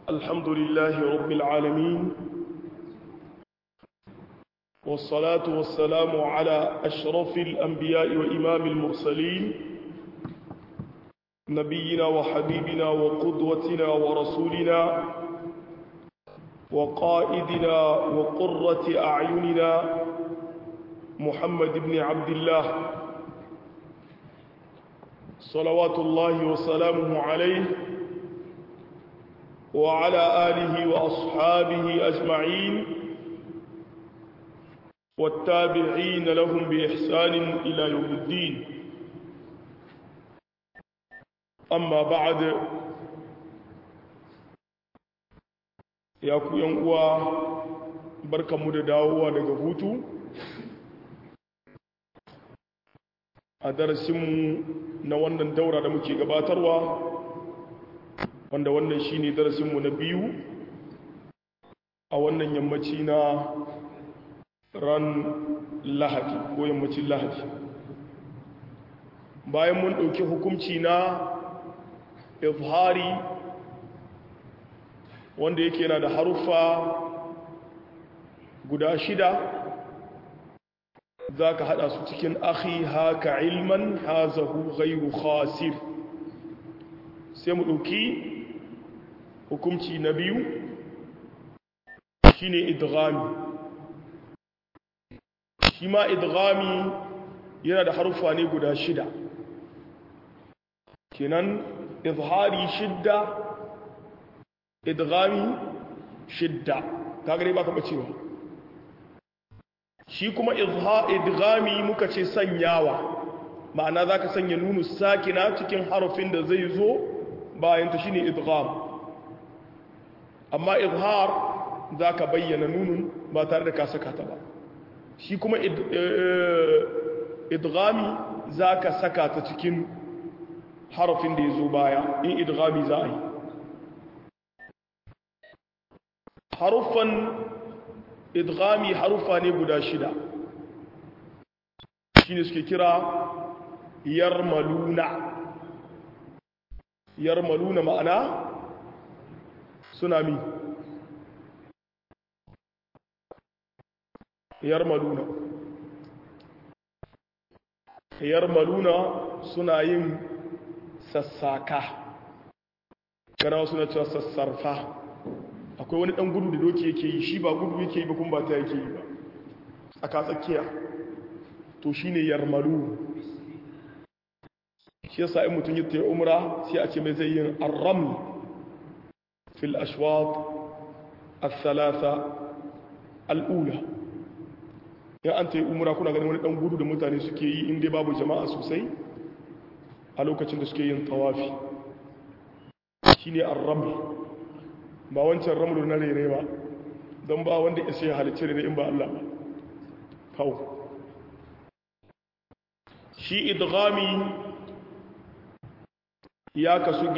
الحمد لله رب العالمين والصلاة والسلام على أشرف الأنبياء وإمام المرسلين نبينا وحبيبنا وقدوتنا ورسولنا وقائدنا وقرة أعيننا محمد بن عبد الله صلوات الله وسلامه عليه وعلى آله وأصحابه أجمعين والتابعين لهم بإحسان إلى يوم الدين. أما بعد، يا كوينوا بركة مدداوة لغفوتو أدرسمو نوانا الدورة دمكي غباتروا wanda wannan shine darasinmu na biyu a wannan yammaci na ran lahadi ko yammacin lahadi bayan mun ɗauki hukunci na izhari wanda yake yana da haruffa guda 6 za ka haɗa su cikin akhi haka ilman hazahu ghairu khasir sai mu ɗauki hukumci na biyu shine idghami. Shi ma idghami yana da harufa ne guda 6 kenan izhari 6 idghami 6 kaga dai baka bacewa. Shi kuma idghami muka ce sanyawa, ma'ana zaka sanya nunu sakina cikin harafin da zai zo bayan ta shine idgham. Amma izhar za ka bayyana nunun ba tare da ka saka ta ba. Shi kuma idghami za ka saka ta cikin harafin da ya zo baya in idghami za a yi. Haruffan idghami haruffa ne guda 6 shi ne suke kira yarmaluna. Yarmaluna ma'ana suna mi yarmaluna suna yin sassaka, kana suna cewa sassarfa. Akwai wani dan gudu da doki yake yi, shi ba gudu yake yi ba kuma ba ta yake yi ba, tsaka tsakiya to shine yarmalu. shi yasa in mutum yi umra sai a ce mai zai yin arram في الأشواط الثلاثة الأولى. يا أنت أمرا كنا غني wani dan gudu da mutane suke yi inda babu jama'a sosai a lokacin da suke yin tawafi shine ar-raml, ba wancan ramlu na rere ba, don ba wanda ya sai halicci rere in ba Allah ba. kawo shi idghami ya kasu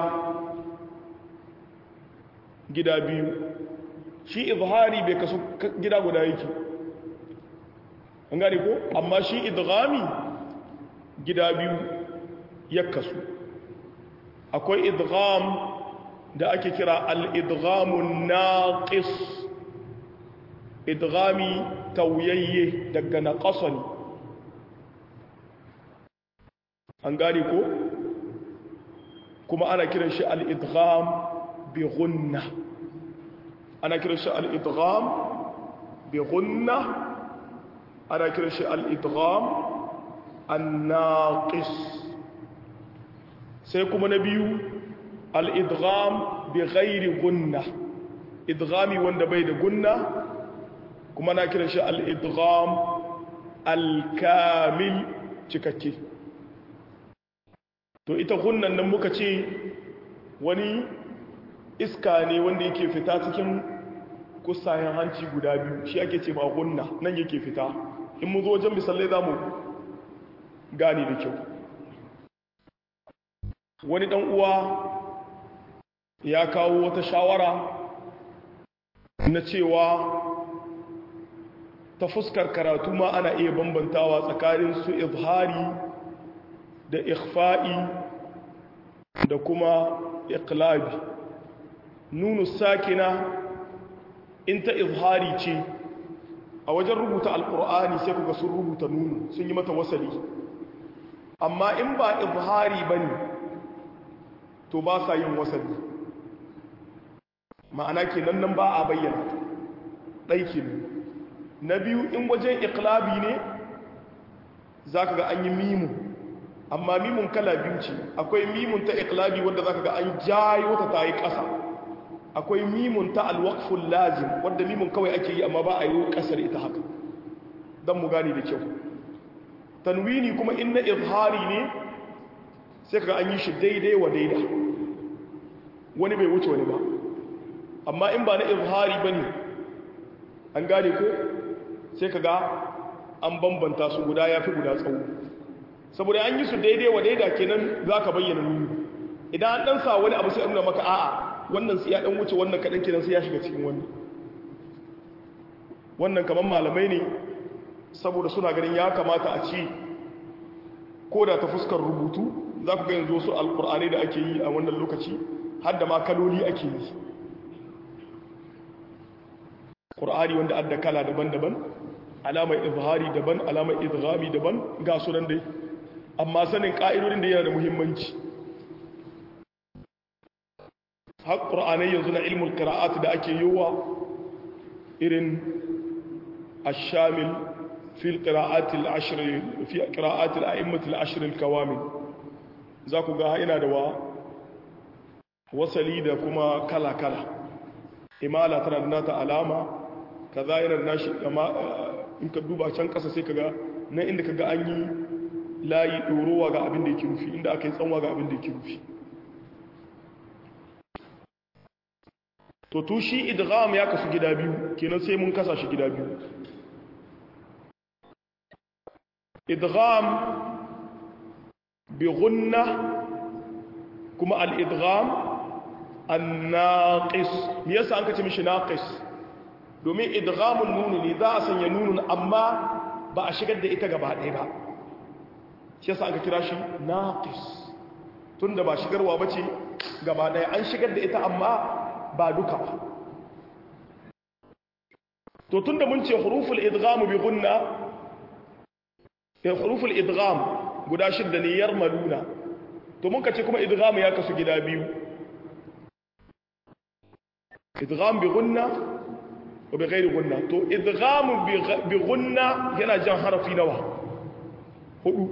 gida biyu. Shi izhari bai kasu gida guda yake, an gane ko? Amma shi idghami gida biyu ya kasu. Akwai idgham da ake kira al-idghamun naqis, idghami tauyayye daga naqasani, an gane ko? Kuma ana kiran shi al-idgham بغنة. أنا كرش الإدغام بغنة، أنا كرش الإدغام الناقص. سيكون نبيو الإدغام بغير غنة، إدغامي وند بيد غنة. كما أنا كرش الإدغام الكامل تكتي. تو إتا غنة نموكتي wani iska ne wanda yake fita cikin kusayen hanci guda biyu, shi ake ce ma gunna, nan yake fita. In mu zo wajen misalai za mu gane da kyau. Wani ɗan uwa ya kawo wata shawara na cewa ta fuskar karatu ma ana iya bambantawa tsakanin su izhari da ikhfa'i da kuma iqlabi. nunu sakina in ta izhari ce a wajen rubuta alkur'ani sai kuga sun rubuta nunu sun yi mata wasali amma in ba izhari bane to ba sa yin wasali ma'ana kenan nan ba a bayyana ɗaiki ne na biyu in wajen iqlabi ne zaka ga an yi mimu amma mimun kala biyu ce akwai mimun ta iqlabi wanda zaka ga an jayo ta tayi ƙasa akwai mimun ta alwaqful lazim wanda mimun kawai ake yi amma ba a yi ƙasar ita haka dan mu gane da kyau tanwini kuma inna izhari ne sai kaga an yi shi daidai wa daida wani bai wuce wani ba amma in ba na izhari bane an gane ko sai kaga an bambanta su guda yafi guda tsawo saboda an yi su daidai wa daida kenan zaka bayyana nuni idan an dan sa wani abu sai nuna maka a'a wannan sai ya dan wuce wannan kadan kenan sai ya shiga cikin wannan kaman malamai ne saboda suna ganin ya kamata a ci ko da ta fuskar rubutu za ku ga yanzu su alkur'ani da ake yi a wannan lokaci har da ma kaloli ake yi ƙur'ani wanda adda kala daban-daban alamar izhari daban alamar idghami daban ga sunan dai amma sanin ƙa'idodin da yana da muhimmanci har ƙur'anai yanzu na ilmul qira'at da ake yiwa irin ash-shamil في القراءات العشر في قراءات الأئمة العشر الكوامل ذاكو غا yana da wasali da kuma kala kala imala tana da nata alama kaza yana da nashi amma in ka duba can kasa sai kaga nan inda kaga an yi layi dorowa ga abin da yake rufi inda aka yi tsanwa ga abin da yake rufi to tushi idgham ya kasu gida biyu kenan sai mun kasa shi gida biyu idgham bi gunna kuma al-idgham an-naqis me yasa an kace mishi naqis domin idghamun nun ne za a sanya nunun amma ba a shigar da ita gaba ɗaya ba shi yasa an ka kira shi naqis tunda ba shigarwa bace gaba ɗaya an shigar da ita amma ba duka ba to tunda mun ce huruful idgham bi gunna huruful idgham guda shidda ne yarmaluna to mun kace kuma idgham ya kasu gida biyu idgham bi gunna wa bi ghairi gunna to idgham bi gunna yana jan harafi nawa hudu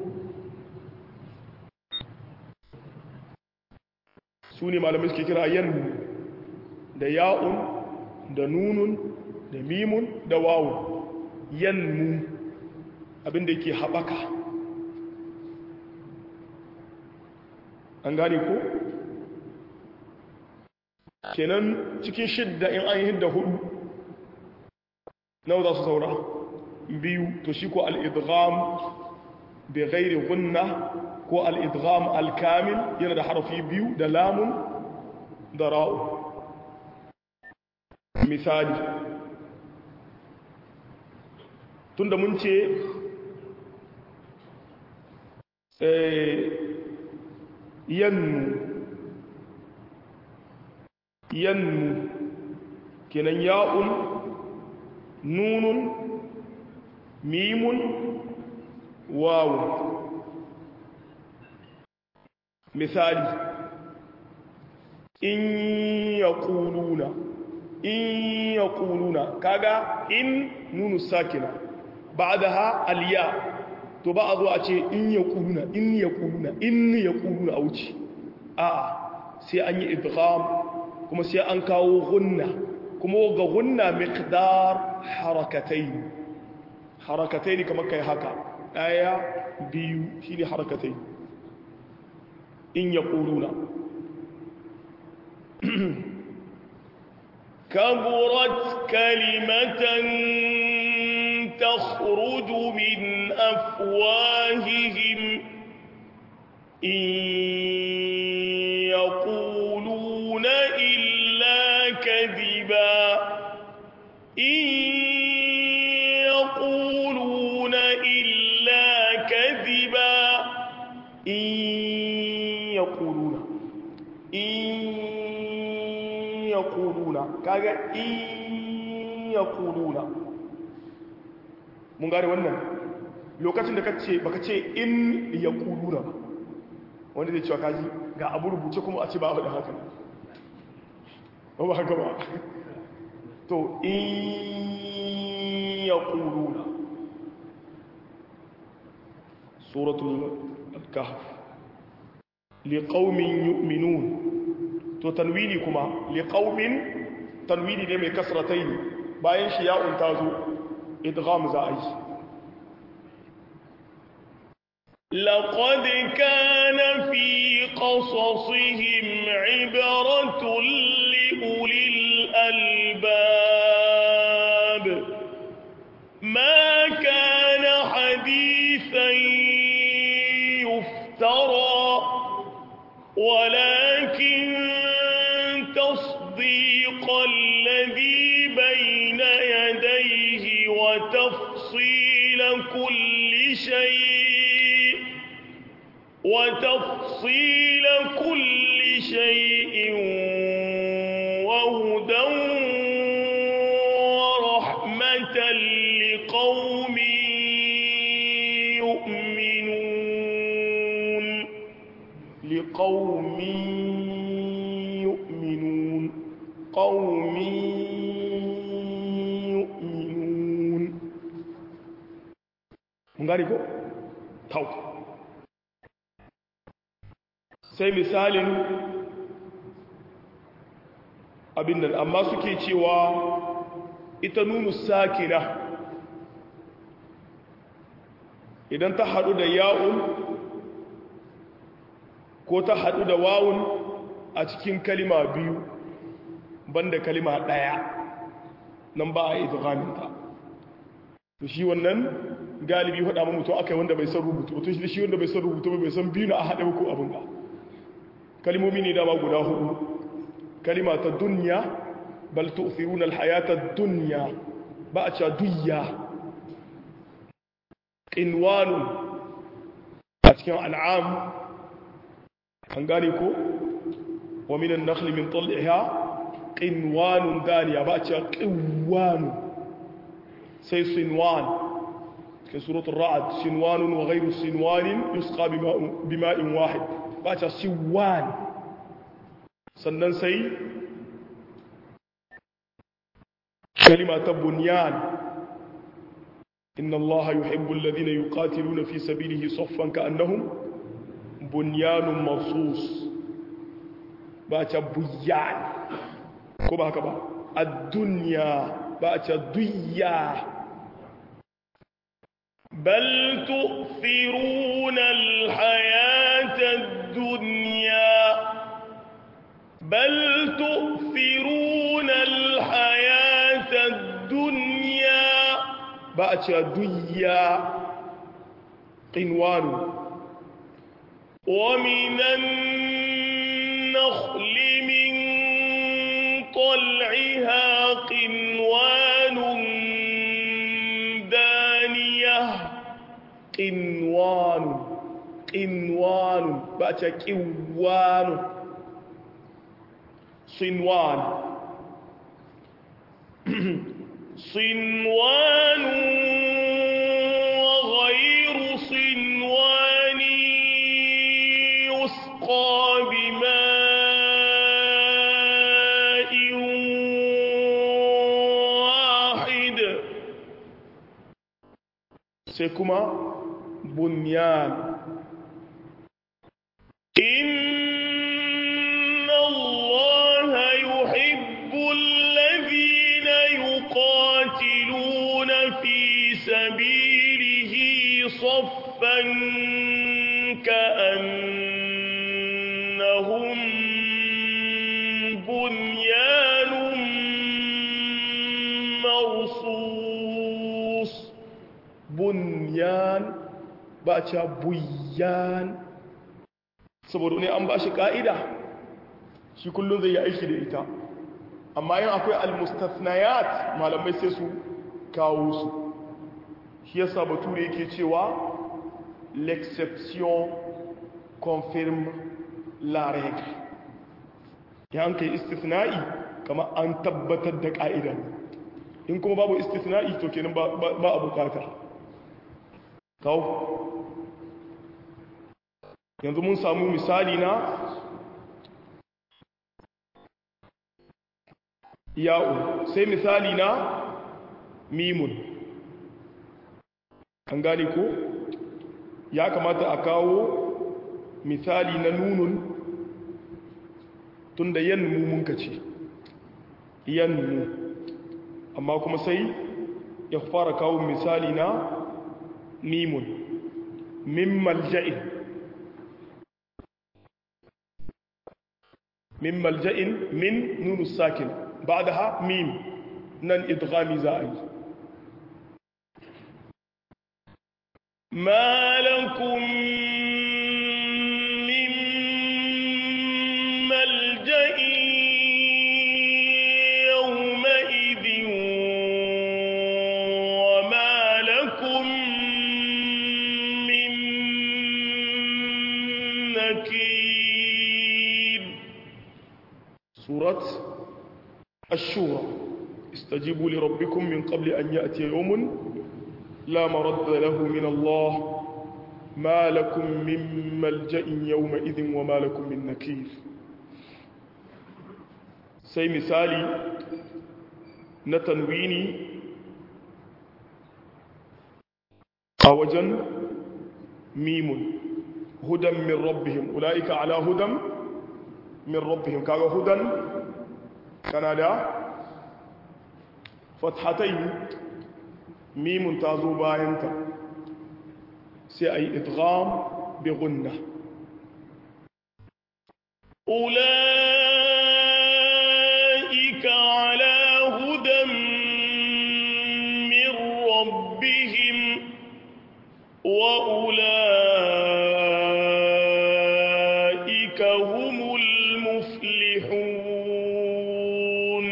sune malamai suke kira yan da ya'un da nunun da mimun da wawun yanmu abinda yake haɓaka an gane ko kenan cikin shidda in an yi hidda hudu nawa za su saura biyu to shi ko al-idgham bi ghairi gunna ko al-idgham al-kamil yana da harafi biyu da lamun da ra'u misali tunda mun ce yanmu kenan ya'un nunun mimun wawun misali in yaquluna kaga in nunu sakina ba'daha al-ya to ba a zo a ce in yaquluna a wuce a sai an yi idgham kuma sai an kawo gunna kuma ga gunna miqdar harakatayn kamar kai haka daya biyu shine harakatayn in yaquluna kaburat kalimatan تخرج من أفواههم إن يقولون إلا كذبا إن يقولون إلا كذبا إن yaquluna kaga in yaquluna mun gane wannan lokacin da kace baka ce in yaquluna ba wanda zai cewa kaji ga abu rubuce kuma a ce ba a faɗin haka ba haka ba to in yaquluna suratul al-kahf liqaumin yu'minun to tanwini kuma liqaumin tanwini ne mai kasratai bayan shi ya'un tazo idgham za a yi لقد كان في قصصهم عبرة لأولي الألباب ما كان حديثا يفترى ولكن تصديق الذي بين يديه وتفصيل كل شيء وهدى ورحمة لقوم يؤمنون لقوم يؤمنون قوم يؤمنون ngari ko taw sai misalin abin nan amma suke cewa ita nunu sakina idan ta hadu da ya'un ko ta hadu da wawun a cikin kalima biyu banda kalima daya nan ba a idghaminta to shi wannan galibi hada mu mutum akai wanda bai san rubutu to shi wanda bai san rubutu bai san biyu na a hada ko abun ba kalimomi ne dama guda hudu kalima ta dunya bal tu'thiruna al-hayata ad-dunya ba a cewa duyya qinwanu a cikin an'am an gane ko wa min an-nakhli min tal'iha qinwanun daniya ba a cewa qinwanu sai sinwan cikin suratul ra'd sinwanun wa ghayru sinwanin yusqa bima'in wahid ba ta siwan sannan sai kalima ta bunyan inna allaha yuhibbu alladhina yuqatiluna fi sabilihi saffan ka'annahum bunyanun marsus ba ta buyan ko ba haka ba ad-dunya ba ta duyya بل تؤثرون الحياة الدنيا بأتى دنيا قنوان ومن النخل من طلعها قنوان قنوان بأتى قوان صنوان صنوان وغير صنوان يسقى بماء واحد سيكما بنيان إن الله يحب الذين يقاتلون في سبيله صفا كأنهم بنيان مرصوص بنيان بأتى بيان saboda ne an ba shi ka'ida shi kullum zai yi aiki da ita amma yin akwai almustafnayat malamai sai su kawo su shi yasa bature yake cewa l'exception confirme la règle ya an kai istifna'i kama an tabbatar da ƙa'ida in kuma babu istithna'i to kenan ba a bukata kawo yanzu mun samu misali na ya'u sai misali na mimun an gane ko ya kamata a kawo misali na nunun tun da yanmu mun kace yanmu amma kuma sai ya fara kawo misali na mimun min malja'in min nunu sakin ba'daha mim nan idghami za'i ما لكم من ملجأ يومئذ وما لكم من نكير. سورة الشورى استجيبوا لربكم من قبل أن يأتي يوم لا مرد له من الله ما لكم من ملجأ يومئذ وما لكم من نكير. سي مثالي نتنويني أوجا ميم هدى من ربهم أولئك على هدى من ربهم كاغا هدى كان على فتحتين ميم تازو باينتا سي أي إدغام بغنة أولئك على هدى من ربهم وأولئك هم المفلحون.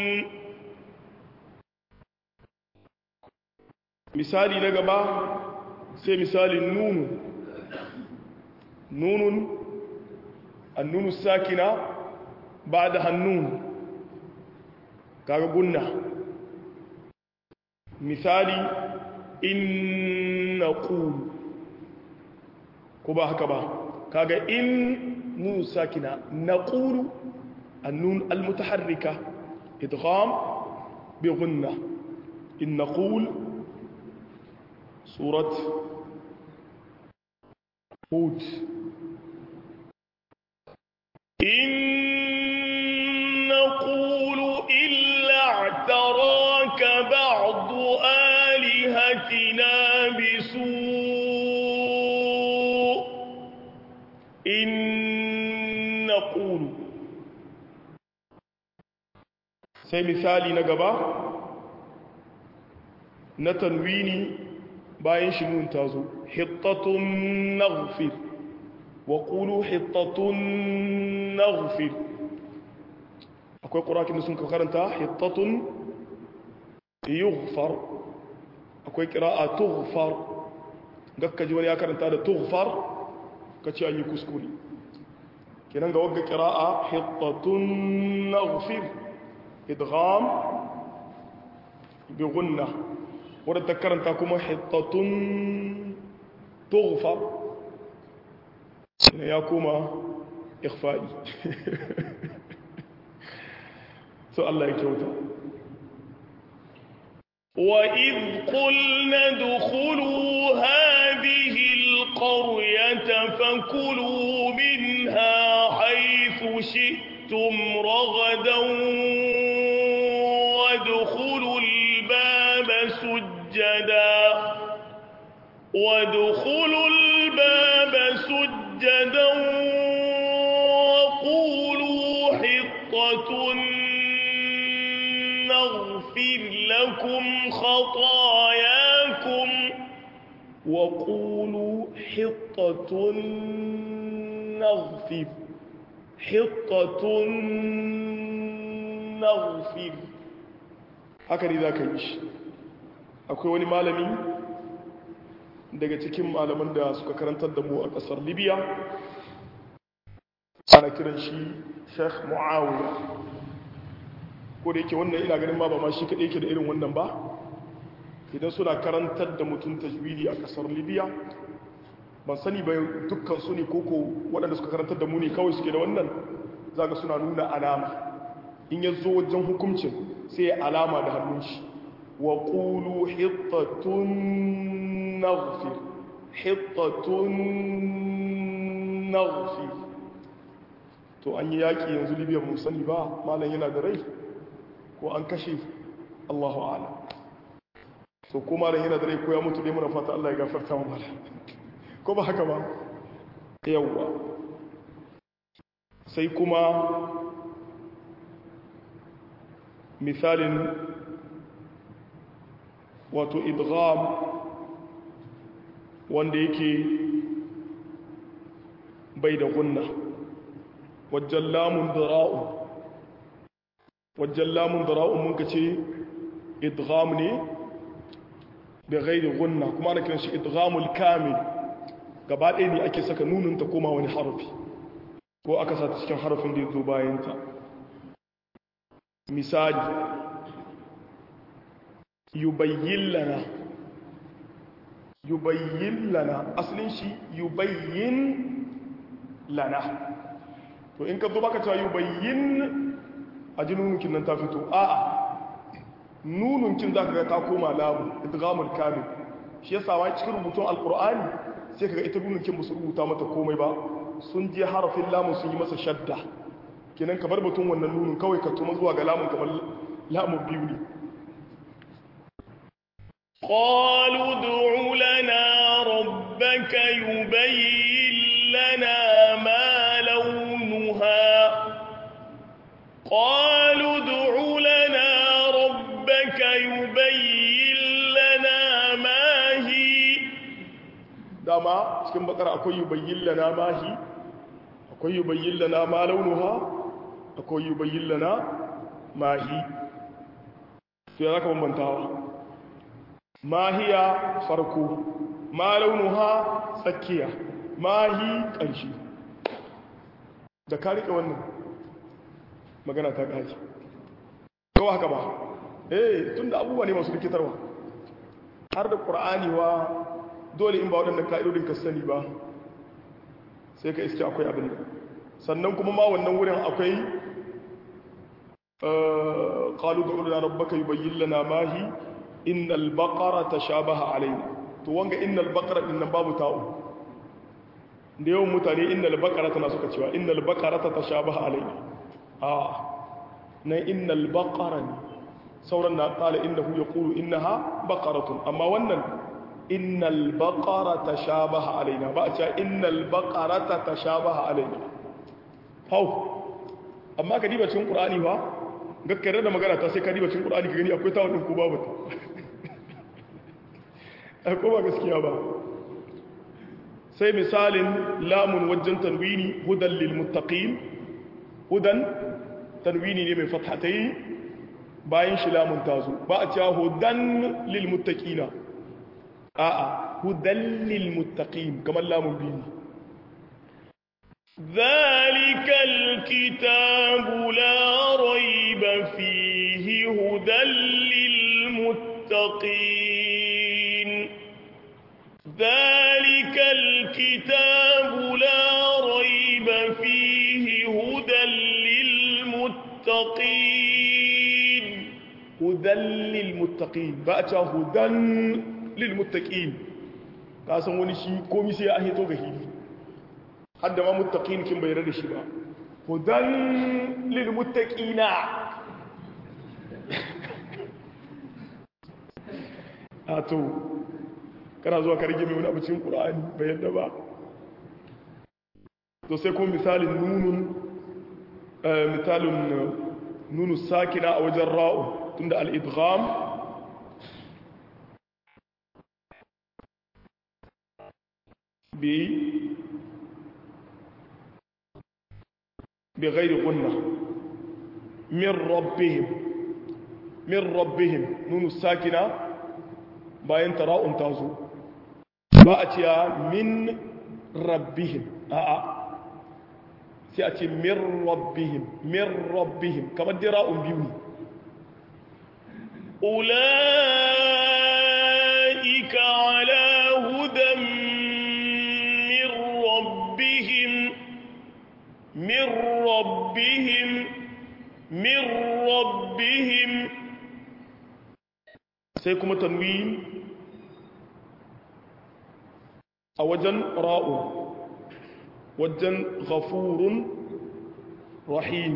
misali na gaba sai misalin nunun annunu sakina ba da hannun kaga gunna misali in naqulu ko ba haka ba kaga in nunu sakina naqulu annun almutaharrika idgham bi gunna in naqul سورة هود إن نقول إلا اعتراك بعض آلهتنا بسوء إن نقول سي مثالي نقبا نتنويني bayan shi nun ta zo hittatun naghfir wa qulu hittatun naghfir akwai qur'ani da sun karanta hittatun yughfar akwai qira'a tughfar gakka ji wani ya karanta da tughfar kace an yi kuskure kenan ga wagga qira'a hittatun naghfir idgham bi gunnah wadda ta karanta kuma hittatun tughfar ya kuma ikhfa'i so Allah ya kyauta وإذ قلنا ادخلوا هذه القرية فكلوا منها حيث شئتم رغدا وادخلوا الباب سجدا وقولوا حطة نغفر لكم خطاياكم وقولوا حطة نغفر haka ne za ka yi shi akwai wani malami daga cikin malaman da suka karantar da mu a ƙasar libya ana kiran shi sheikh muawiya ko ko da yake wannan ina ganin ma ba ma shi kaɗai yake da irin wannan ba idan suna karantar da mutum tajwidi a ƙasar libya ban sani ba dukkan su ne koko waɗanda suka karantar da mu ne kawai suke da wannan zaga suna nuna alama in ya zo wajen hukuncin sai ya alama da hannun shi wa ƙulu hittatun naghfir hittatun naghfir to an yi yaƙi yanzu libya mu sani ba malam yana da rai ko an kashe Allahu a'lam so ko malam yana da rai ko ya mutu dai muna fata Allah ya gafarta mu malam ko ba haka ba yawwa sai kuma misalin wato idgham wanda yake bai da gunna wajen lamun dara'un mun ka ce idgham ne da gairi gunna kuma ana kiran shi idghamul kamil gaba ɗaya ne ake saka nunin ta koma wani harafi ko aka sa ta cikin harafin da ya zo bayanta misali yubayyin lana asalin shi yubayyin lana to in ka zo baka cewa yubayyin a ji nununkin nan ta fito a'a nununkin za ka ga ta koma lamu idghamul kamil shi yasa wani cikin rubutun alkur'ani sai kaga ita nununkin ba su rubuta mata komai ba sun je harafin lamun sun yi masa shadda kenan ka bar batun wannan nunun kawai ka tuma zuwa ga lamun kamar lamun biyu ne قالوا ادع لنا ربك يبين لنا ما لونها قالوا ادع لنا ربك يبين لنا ما هي dama cikin bakara akwai yubayyin lana ma hi akwai yubayyin lana ma launuha akwai yubayyin lana ma hi to ya zaka bambantawa ma hiya farko ma launuha tsakiya ma hi ƙarshe da ka riƙe wannan magana ta ƙaji kawai haka ba tun da abubuwa ne masu rikitarwa har da ƙur'ani wa dole in ba waɗannan ka'idodin ka sani ba sai ka iske akwai abin sannan kuma ma wannan wurin akwai qalu du'u lana rabbaka yubayyin lana ma hi innal baqara tashabaha alaina to wanga innal baqara din nan babu ta'u da yawan mutane innal baqara tana suka cewa innal baqara tashabaha alaina nan innal baqara ne sauran na qala innahu yaqulu innaha baqaratun amma wannan innal baqara tashabaha alaina ba a ce innal baqarata tashabaha alaina hau amma ka diba cikin qur'ani ba gakkare da magana ta sai ka diba cikin qur'ani ka gani akwai tawon din ko babu ta ko ba gaskiya ba sai misalin lamun wajen tanwini hudan lil muttaqin hudan tanwini ne mai fathatai bayan shi lamun tazo ba a ce hudan lil muttaqina a'a hudan lil muttaqin kamar lamun biyu ذلك الكتاب لا ريب فيه هدى للمتقين ذلك الكتاب لا ريب فيه هدى للمتقين هدى للمتقين بأتى هدى للمتقين kasan wani shi komai sai a hito ga hili hadda ma muttaqin kin bai rada shi ba hudan lil muttaqina ato kana zuwa karge mai wani abincin qur'ani bai yadda ba to sai kuma misalin nunu sakina a wajen ra'u tunda al-idgham بغير غنة من ربهم نون الساكنة باين تراء تازو بأتيا من ربهم سيأتي من ربهم كما دراء بيوني أولئك على هدى من ربهم من ربهم من ربهم. سيكون تنوين أوجن راء وجن غفور رحيم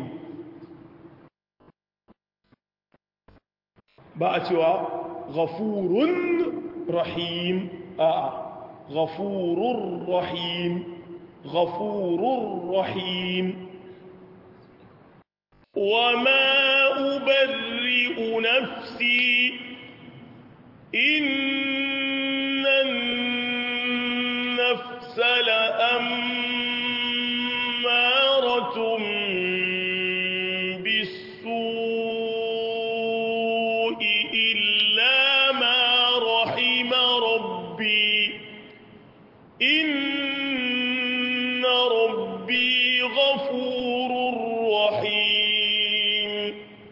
بأتوا غفور رحيم غفور رحيم غفور رحيم. وما أبرئ نفسي إن النفس لأمارة بالسوء إلا ما رحم ربي إن ربي غفور رحيم.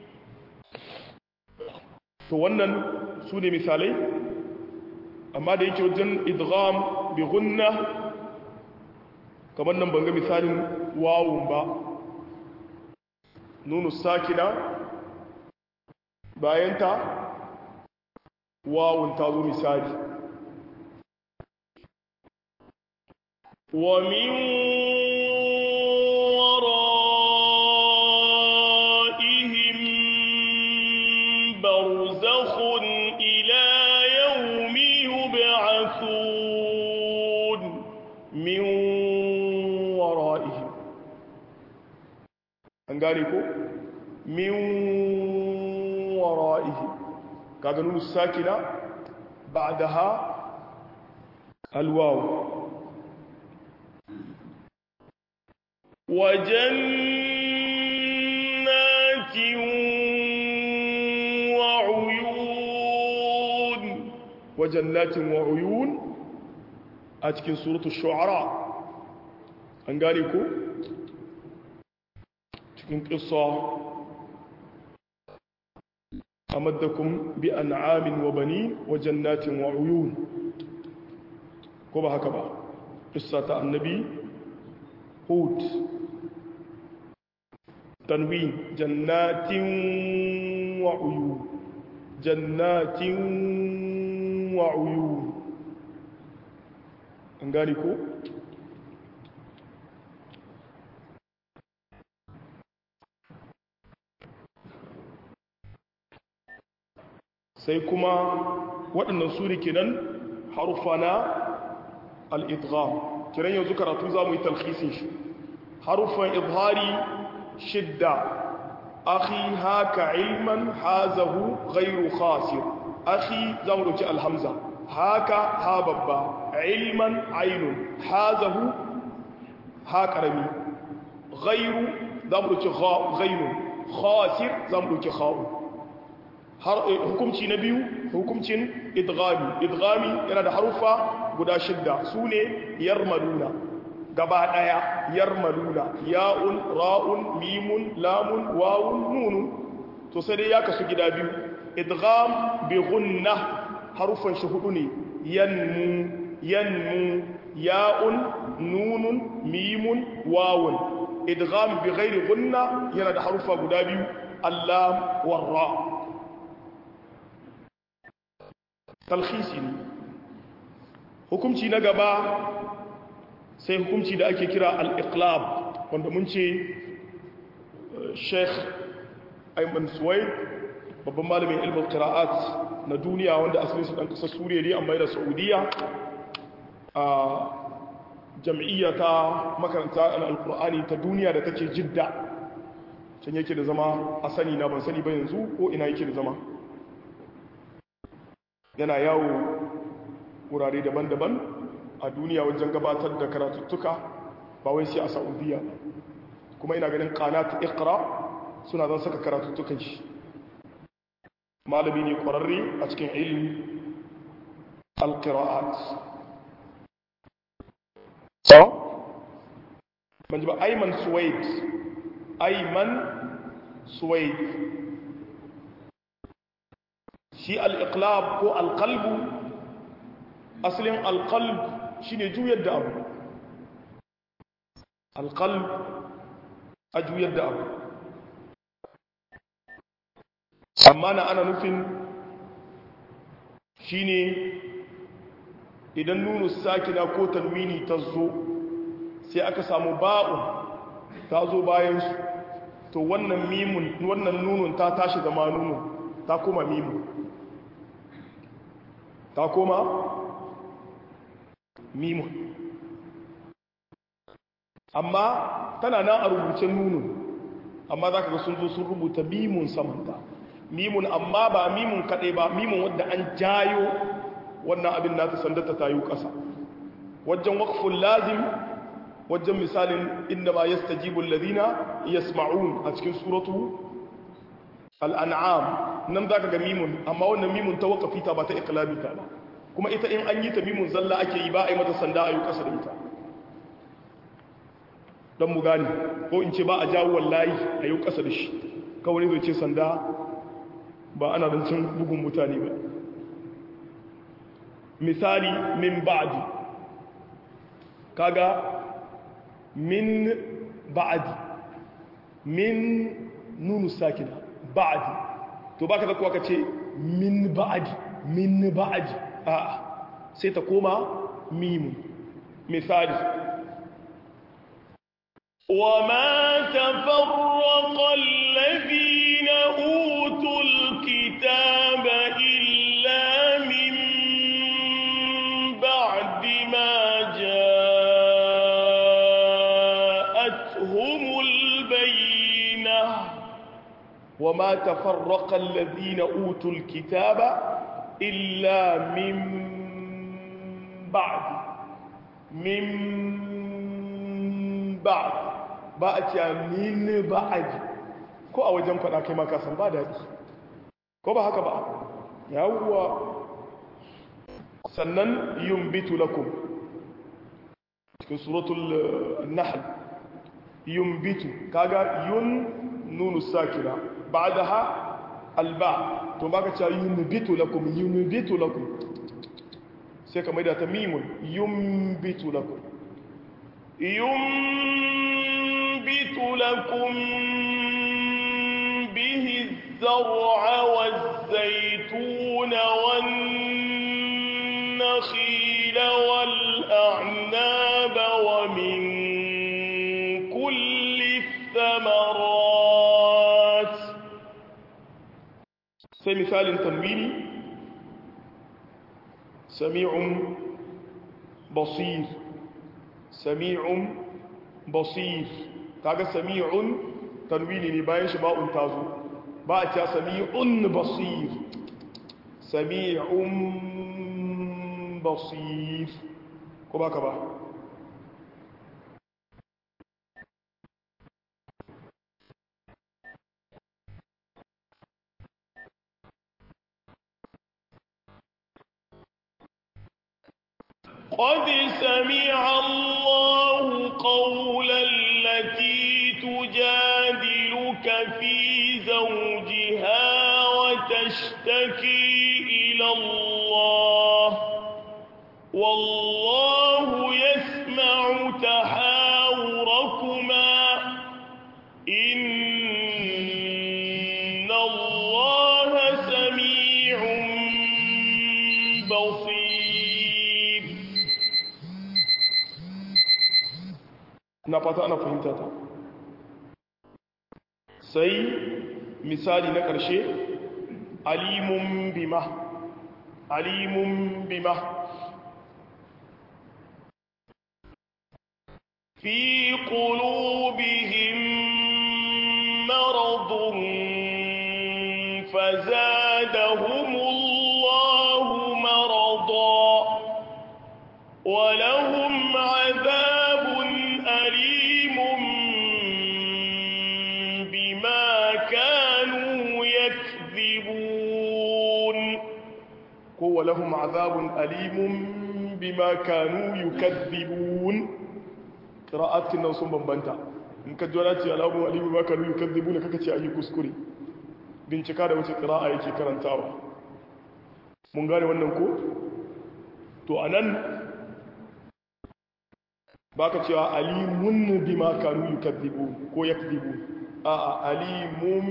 to wannan su ne misalai amma da yake wajen idgham bi gunna kamar nan banga misalin wawun ba nunu sakina bayanta wawun ta zo misali wa min wara'ihim barzakhun ila yawmi yub'athun min wara'ihim an gane ko min wara'ihim kaga nunu sakina ba'daha alwaw وجنات وعيون وجنات وعيون أتكن سورة الشعراء أنقاليكو تكن قصة أمدكم بأنعام وبنين وجنات وعيون كوبا هكذا قصة النبي هود تنوين جنات وعيون جنات وعيون أنقاليكو سيكما وأن سوري كنن حرفنا الإدغام كنن يذكر توزام تلخيصي حرف إظهاري شدة أخي هاك علما حازه غير خاسر أخي زمرك الهمزة هاك هاببا علما عين حازه هاك رمي غير زمرك غير خاسر زمرك خاو hukumci na biyu hukumcin idghami yana da harufa guda shidda sune yarmaluna gaba daya yarmaluna ya'un ra'un mimun lamun wawun nunun to sai dai ya kasu gida biyu idgham bi gunna harufan shi hudu ne yanmu ya'un nunun mimun wawun idgham bi ghairi gunna yana da harufa guda biyu allam war ra talkhisi ne hukumci na gaba sai hukumci da ake kira al-iqlab wanda mun ce Sheikh Ayman Suwaid babban malamin ilmin qira'at na duniya wanda asalin sa dan kasar Suriya ne amma da Saudiya a jam'iyya ta makaranta al-Qur'ani ta duniya da take Jidda can yake da zama a sani na ban sani ba yanzu ko ina yake da zama yana yawo wurare daban-daban a duniya wajen gabatar da karatuttuka ba wai sai a Saudiya kuma ina ganin qanat iqra suna zan saka karatuttukan shi malami ne kwararre a cikin ilmi al-qira'at so ban ji ba Ayman Suwaid Ayman Suwaid shi al-iqlab ko al-qalbu asalin al-qalb shine juyar da abu al-qalb a juyar da abu amma na ana nufin shine idan nunu sakina ko tanwini ta zo sai aka samu ba'u ta zo bayan su to wannan mimun wannan nunun ta tashi zama nunun ta koma mimun ta koma mimun amma tana nan a rubuce nunun amma za ka ga sun zo sun rubuta mimun samanta mimun amma ba mimun kaɗai ba mimun wadda an jayo wannan abin nata sandata ta yi ƙasa wajen waƙfun lazim wajen misalin inda ma yastajibul ladina yasma'un a cikin suratu al'an'am nan za ka ga mimun amma wannan mimun ta waƙafi ta ba ta iqlabi ta ba kuma ita in an yi ta mimun zalla ake yi ba a yi mata sanda a yi ƙasa da ita don mu gani ko in ce ba a jawo wallahi a yi ƙasa da shi kawai zai ce sanda ba ana rancin bugun mutane ba misali min ba'di kaga min ba'di min nunu sakina ba'di to baka da kuwa ka ce min ba'di a sai ta koma mimun misali وما تفرق الذين أوتوا الكتاب إلا من بعد ما جاءتهم البينة وما تفرق الذين أوتوا الكتاب إلا من بعد ba a cewa min ba'adi ko a wajen faɗa kai maka san ba daɗi ko ba haka ba yawwa sannan yumbitu lakum cikin suratul nahl yumbitu kaga yun nunu sakira ba'daha alba to baka cewa yumbitu lakum sai ka maida ta mimun yumbitu lakum ينبت لكم به الزرع والزيتون والنخيل والأعناب ومن كل الثمرات سي مثال تنويني سميع بصير سميع بصير kaga sami'un tanwini ne bayan shi ba'un tazo ba a cewa sami'un basir sami'un basir ko baka ba قد سمع الله قول التي تجادلك في زوجها وتشتكي إلى الله والله يسمع تحاوركما إن الله سميع بصير na fata ana fahimta ta sai misali na ƙarshe alimun bima fi qulubihim maradun fazadahumullahu marada wa lahum adhabun أليم بما كانوا يكذبون هو لهم عذاب أليم بما كانوا يكذبون قراءات كنا sun bambanta in ka jira ce alamu alimu bima kanu yukadzibuna kaka ce ayi kuskure bincika da wace qira'a yake karantawa mun gane wannan ko to anan baka cewa alimun bima kanu yukadibu ko yakdibu a alimun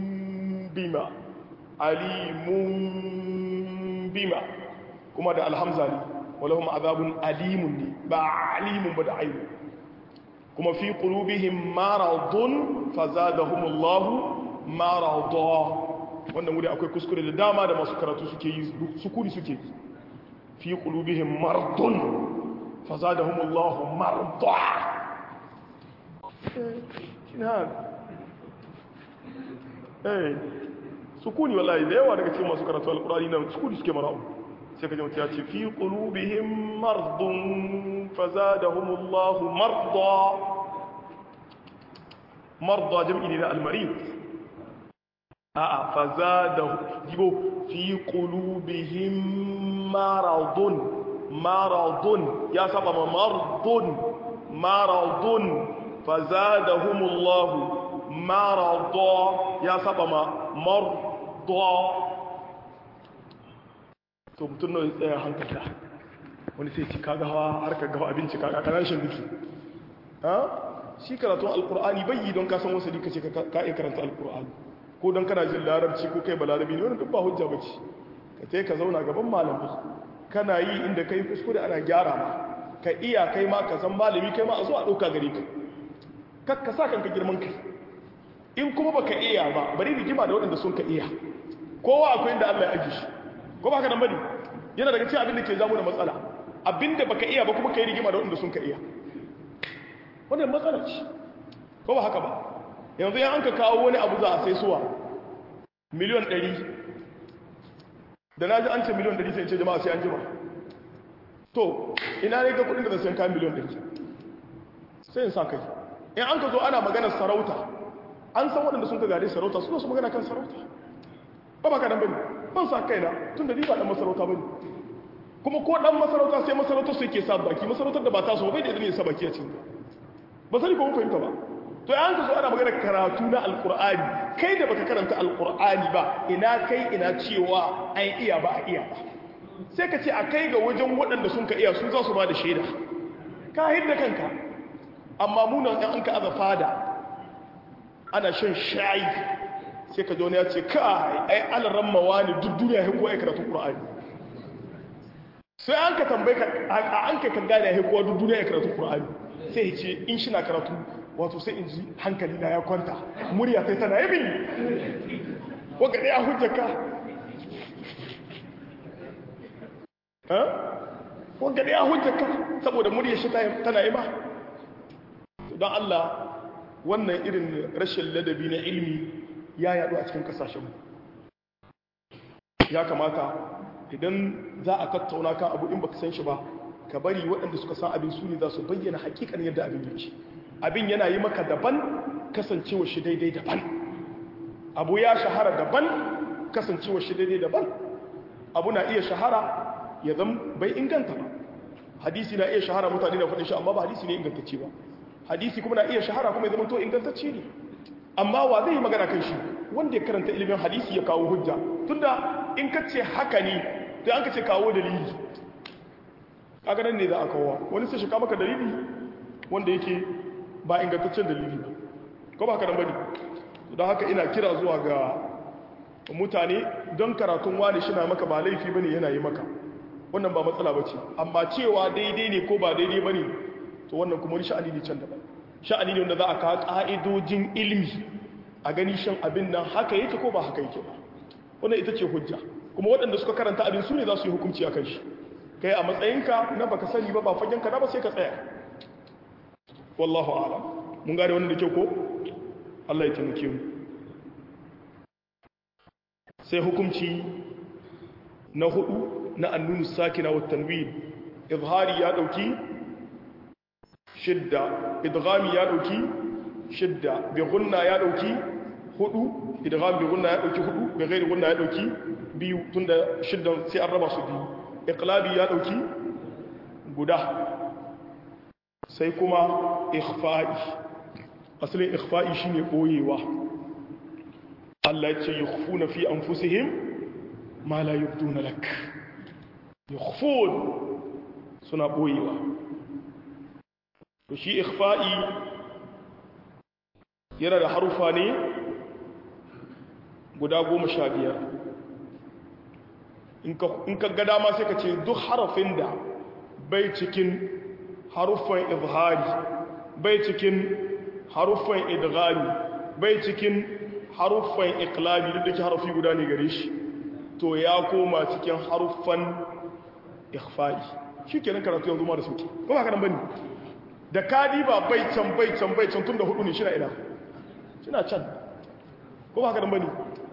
bima kuma da alhamza ne walahum azabun alimun ne ba alimun ba da ainu kuma fi qulubihim maradun fazadahumullahu marada wannan wuri akwai kuskure da dama da masu karatu suke yi sukuni suke yi fi qulubihim maradun fazadahumullahu marada sukuni wallahi da yawa daga cikin masu karatu alqur'ani nan sukuni suke mara'u sai kaje mutum ya ce fi qulubihim mardun fazadahumullahu marda jam'i ne na almarid fazadahu jibo fi qulubihim maradun ya saba maradun fazadahumullahu marada ya saba marda to mutum na tsaya hankalta wani sai ci kaga hawa harkar gaba abinci kaga kanashin duki shi karatun alkur'ani bai yi don kasan wasu duka ce ka iya karanta alkur'ani ko don kana jin larabci ko kai balarabi ne wani duk ba hujja bace ka ce ka zauna gaban malami kana yi inda kai kuskure ana gyara ma ka iya kai ma ka san malami kai ma a zo a ɗauka gare ka ka sa kanka girman kai in kuma baka iya ba bari rigima da waɗanda sun ka iya kowa akwai inda Allah ya aji shi ko ba ka nan bane yana daga cikin abin da ke zamu da matsala abinda baka iya ba kuma kai rigima da waɗanda sun ka iya wannan matsala ce ko ba haka ba yanzu ya an ka kawo wani abu za a sai suwa miliyan 100 da na ji an ce miliyan 100 sai in ce jama'a sai an jima to ina ne ga kudin da zai sayan kayan miliyan 100 sai in sa kai in an ka zo ana maganar sarauta an san waɗanda sun ka gare sarauta suna su magana kan sarauta ba ba ka dan bane ban sa kaina tun da ni ba dan masarauta bane kuma ko dan masarauta sai masarautar su yake sa baki masarautar da ba ta so bai da izini ya sa baki a cikin ba sani ko mun fahimta ba to an ka zo ana magana karatu na alqur'ani kai da baka karanta alqur'ani ba ina kai ina cewa ai iya ba a iya ba sai ka ce a kai ga wajen waɗanda sun ka iya su za su ba da shaida ka hidda kanka amma munan an ka aza fada ana shan shayi sai ka jona ya ce kai ai alaran mawani duk duniya ya kuwa ya karatu qur'ani sai an ka tambaye ka an ka kan gane ya kuwa duk duniya ya karatu qur'ani sai ya ce in shi na karatu wato sai in ji hankali na ya kwanta murya sai tana yabi wanda dai a hujjaka wanda dai a hujjaka saboda murya shi tana yi ba don Allah wannan irin rashin ladabi na ilmi ya yadu a cikin kasashenmu ya kamata idan za a tattauna kan abu in baka san shi ba ka bari waɗanda suka san abin su ne za su bayyana hakikan yadda abin yake abin yana yi maka daban kasancewa shi daidai daban abu ya shahara daban kasancewa shi daidai daban abu na iya shahara ya zama bai inganta ba hadisi na iya shahara mutane na faɗin shi amma ba hadisi ne ingantacce ba hadisi kuma na iya shahara kuma ya zama to ingantacce ne amma wa zai yi magana kan shi wanda ya karanta ilimin hadisi ya kawo hujja tunda in ka ce haka ne sai an ka ce kawo dalili kaga nan ne za a kawo wani sai shi ka maka dalili wanda yake ba ingantaccen dalili ba ko ba haka nan bane don haka ina kira zuwa ga mutane don karatun wani shi na maka ba laifi bane yana yi maka wannan ba matsala bace amma cewa daidai ne ko ba daidai bane to wannan kuma sha'ani ne can daban sha'ani ne wanda za a kawo ka'idojin ilmi a gani shan abin nan haka yake ko ba haka yake ba wannan ita ce hujja kuma waɗanda suka karanta abin su ne za su yi hukunci a kan shi kai a matsayinka na baka sani ba fagenka na ba sai ka tsaya wallahu a'lam mun gane wannan da kyau ko Allah ya taimake mu sai hukunci na hudu na annun sakina wa tanwin izhari ya dauki shidda idghami ya dauki shidda bi gunna ya dauki hudu idgham bi gunna ya dauki hudu bi ghairi gunna ya dauki biyu tunda shiddan sai an raba su biyu iqlabi ya dauki guda sai kuma ikhfa'i asalin ikhfa'i shine boyewa Allah ya ce yukhfuna fi anfusihim ma la yubduna lak yukhfun suna boyewa to shi ikhfa'i yana da harufa ne guda 15 in ka ga dama sai ka ce duk harafin da bai cikin harufan izhari bai cikin harufan idghami bai cikin harufan iqlabi duk da ke harufi guda ne gare shi to ya koma cikin harufan ikhfa'i shikenan karatu yanzu ma da sauki ko ba kana bane da kadi ba bai can tun da hudu ne shi na ina suna can ko ba kana bane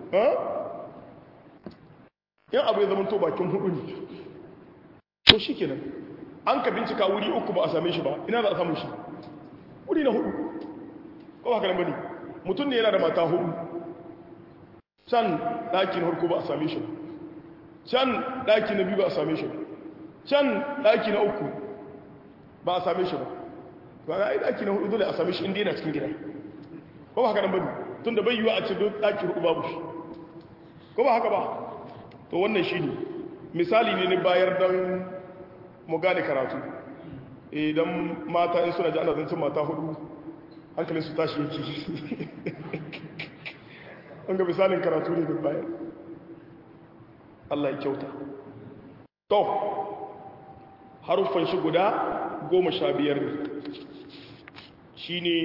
yan abu ya zama to bakin hudu ne to shi kenan an ka bincika wuri uku ba a same shi ba ina za a samu shi wuri na hudu ko ba ka nan bane mutum ne yana da mata hudu can daki na harko ba a same shi ba can daki na biyu ba a same shi ba can daki na uku ba a same shi ba ba ga ai daki na hudu dole a same shi inda yana cikin gida ko ba haka nan bane tunda bai yiwa a ce daki hudu babu shi ko ba haka ba to wannan shi ne misali ne ni bayar don mu gane karatu idan mata in suna ji ana zancin mata hudu hankalin su tashi yake an ga misalin karatu ne da bayar Allah ya kyauta to haruffan shi guda 15 ne shi ne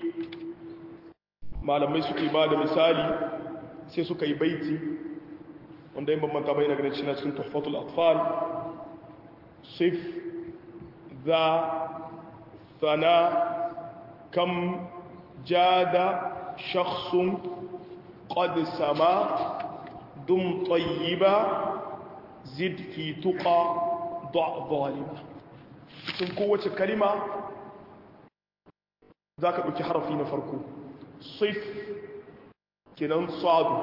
malamai suke ba da misali sai suka yi baiti wanda yin bambanta bai na ganin cikin tuhfatul atfal sif za sana kam jada shakhsun qad sama dum tayyiba zid fi tuqa da zalima cikin kowace kalima za ka ɗauki harafi na farko sif kenan sadu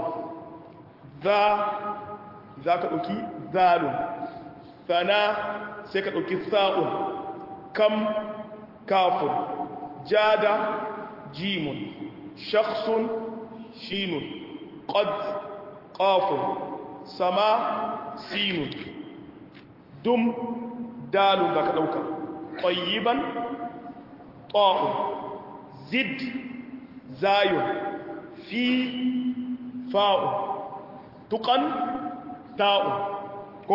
za ka ɗauki zalun sana sai ka ɗauki sa'un kam kafin jada jimun shakhsun shinun qad qafun sama sinun dum dalun za ka ɗauka ƙwayiban ta'un zid zayun fi fa'un tuqan ta'un ko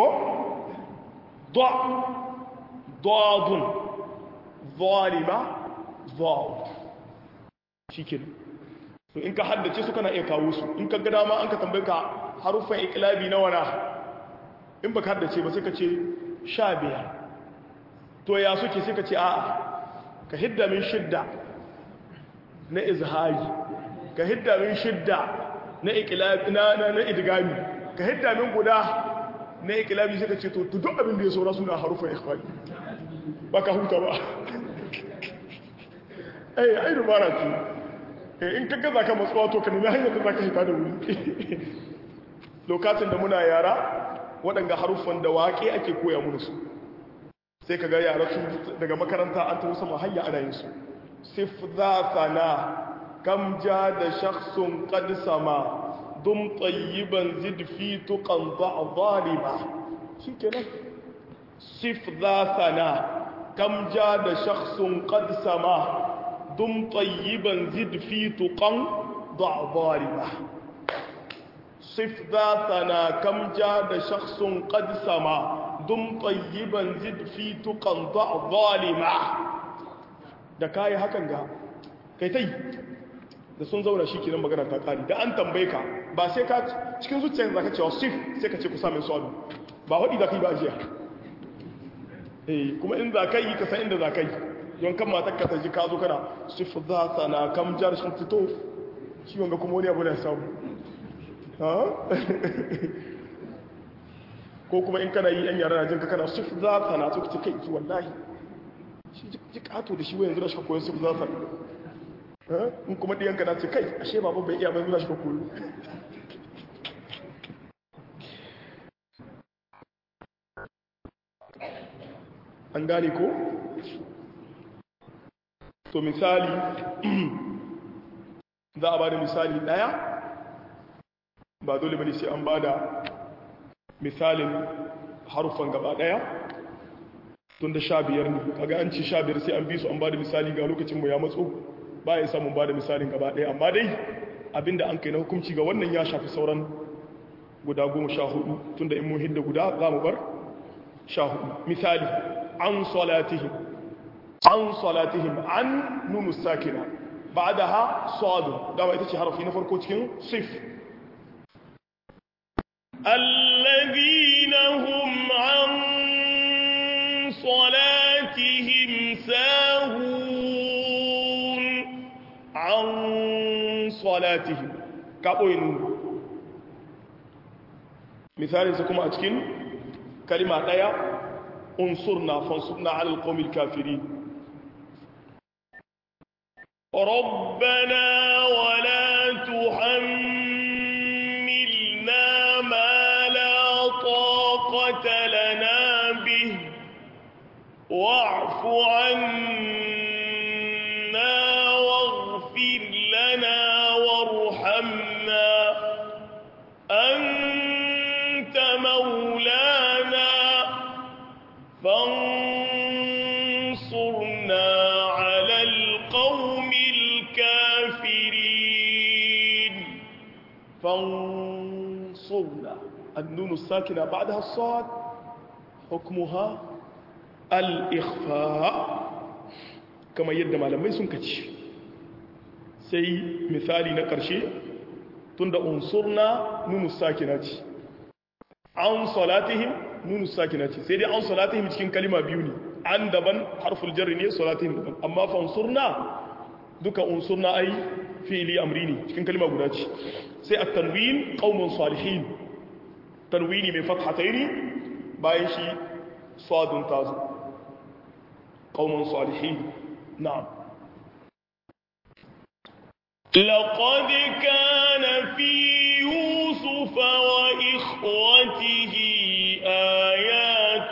dadun zalima za'u shikin to in ka haddace su kana iya kawo su in ka ga dama an ka tambaye ka harufan iqlabi na wana in baka haddace ba sai ka ce 15 to ya suke sai ka ce a'a ka hidda min shidda na izhari ka hidda min shidda na iqlabi na idgami ka hidda min guda na iqlabi sai ka ce to duk abin da ya saura suna harufan ikhfali baka huta ba ai dubara ce in ka gaza ka matsuwa to ka nemi hanyar da zaka hita da wuri lokacin da muna yara waɗanda haruffan da waƙe ake koya mu su sai ka ga yara su daga makaranta an tawo sama hayya ana yin su sif za sana kam ja da shakhsun qad sama dum tayyiban zid fi tuqan zalima shikenan sif za sana kam ja da shakhsun qad sama dum tayyiban zid fi tuqan zalima صف ذاتنا كم جاد شخص قد سما دم طيبا زد في تقى ضع ظالما da kai hakan ga kai tai da sun zauna shikenan magana ta kare da an tambaye ka ba sai ka cikin zuciyar zaka cewa sif sai ka ce ku same su adu ba hadi zaka yi ba jiya kuma in zaka yi ka san inda zaka yi don kan matar ka ta ji ka zo kana sif zatana kam jar shin fito shi wanga kuma wani abu da samu ko kuma in kana yi yan yara na jinka kana sif za ta na so kace kai ki wallahi shi ji kato da shi wai yanzu da shi koyon sif za ta in kuma diyanka na ce kai ashe baban bai iya ba yanzu da shi koyo an gane ko to misali za a ba da misali daya ba dole bane sai an bada misalin harufan gaba daya tun da 15 ne kaga an ci 15 sai an bi su an bada misali ga lokacin mu ya matso ba ya samun bada misalin gaba daya amma dai abinda an kai na hukunci ga wannan ya shafi sauran guda 14 tunda in mun hidda guda za mu bar 14 misali an salatihim an nunu sakina ba'daha sad dama ita ce harafi na farko cikin sif الذين هم عن صلاتهم ساهون عن صلاتهم كابوين مثال سكما أتكين كلمة دايا انصرنا فانصرنا على القوم الكافرين ربنا ولا تحملنا ما لا طاقة لنا به واعف عنا واغفر لنا وارحمنا أنت مولانا فانصرنا على القوم الكافرين فانصرنا النون الساكنة بعدها الصاد حكمها الإخفاء كما يدما لما يسنكتش سي مثالي نكرشي تند انصرنا نون الساكنة عن صلاتهم نون الساكنة سيدي عن صلاتهم تكين كلمة بيوني عن دبن حرف الجر ني صلاتهم دبن أما فانصرنا دوكا انصرنا أي فعلي أمريني تكين كلمة قداتي سي التنوين قوم صالحين تنويني من فتحتين بايشي صاد تازو قوم صالحين نعم لقد كان في يوسف وإخوته آيات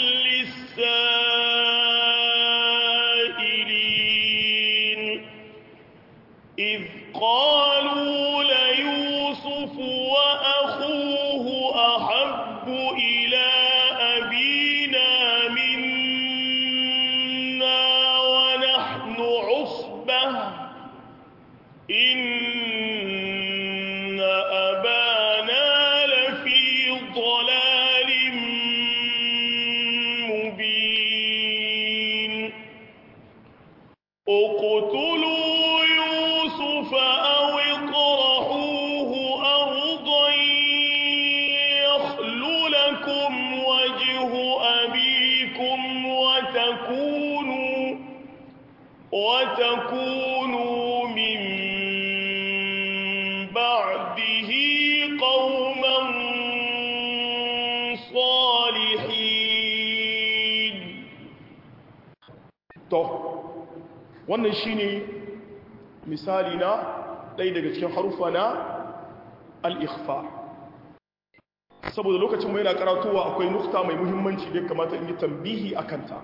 للسائلين إذ قالوا ليوسف وأخوه أحب إلى أبينا منا ونحن عصبة إن أبانا لفي ضلال مبين اقتلوا يوسف أو اطرحوه أرضا يخل لكم وجه أبيكم وتكونوا من بعده قوما صالحين. wannan shine misali na ɗaya daga cikin harufa na al-ikhfa saboda lokacin mu yana karatuwa akwai nukta mai muhimmanci da kamata in yi tambihi akan ta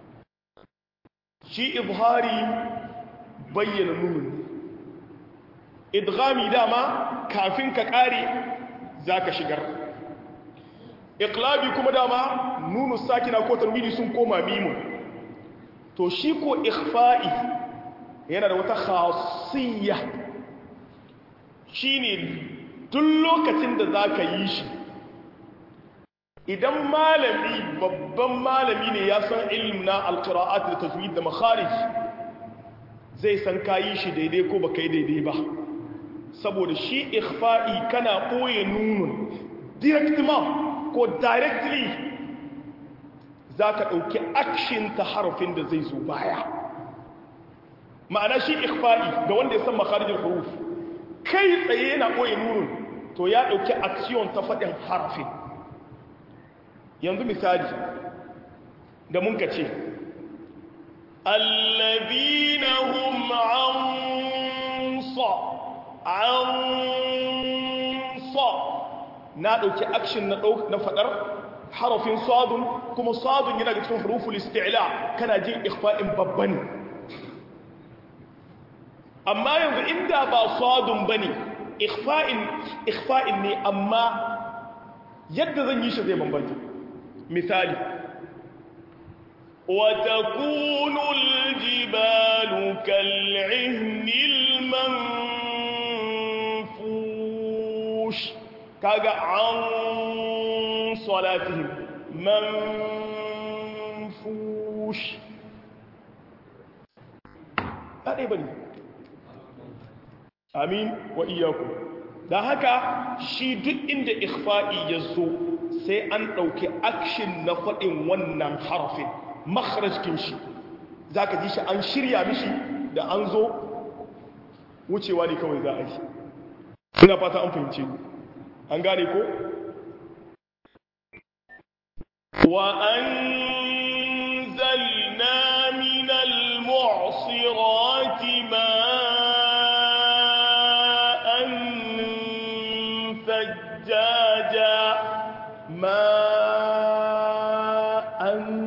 shi izhari bayyana nunun idghami dama kafin ka kare zaka shigar iqlabi kuma dama nunu sakina ko tanwini sun koma mimun to shi ko ikhfa'i yana da wata khasiyya shine duk lokacin da zaka yi shi idan malami babban malami ne ya san ilmin na alqira'at da tajwid da makharij zai san kayi shi daidai ko baka yi daidai ba saboda shi ikhfa'i kana koye nunun directly za ka ɗauki action ta harafin da zai zo baya ma'ana shi ikhfa'i ga wanda ya san makharijin huruf kai tsaye yana ɓoye nunun to ya ɗauki action ta faɗin harafin yanzu misali da mun ka ce allazina hum na ɗauki action na faɗar harafin sadun kuma sadun yana da cikin huruful isti'la kana jin ikhfa'in babban amma yanzu inda ba sadun bane ikhfa'in ne amma yadda zan yi shi zai bambanta misali وتكون الجبال كالعهن المنفوش kaga an salatihim manfush ɗaɗe ba ne amin wa iyaku da haka shi duk inda ikhfa'i ya zo sai an ɗauki action na faɗin wannan harafin makharajkin shi za ka ji shi an shirya mishi da an zo wucewa ne kawai za a yi ina fata an fahimce ni an gane ko وأنزلنا من المعصرات ماء ثجاجا ماء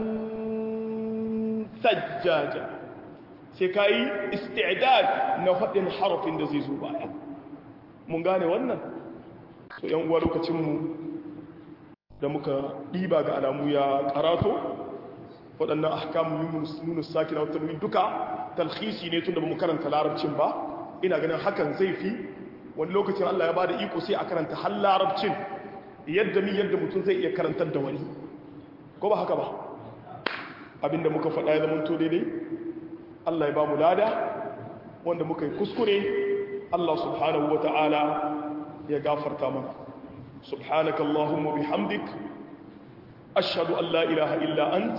ثجاجا sai ka yi isti'dad na faɗin harafin da zai zo baya mun gane wannan so yan uwa lokacinmu da muka ɗiba ga alamu ya karato waɗannan ahkamun nuna sakina wata nuni duka talhisi ne tun da ba mu karanta larabcin ba ina ganin hakan zai fi wani lokacin Allah ya ba da iko sai a karanta har larabcin yadda mutum zai iya karantar da wani ko ba haka ba abinda muka faɗa ya zama to daidai Allah ya ba mu lada wanda muka yi kuskure Allah subhanahu wa ta'ala ya gafarta mana subhanaka allahumma bihamdik ashhadu an la ilaha illa ant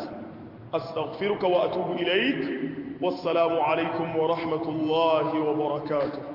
astaghfiruka wa atubu ilaik wassalamu alaikum wa rahmatullahi wa barakatuh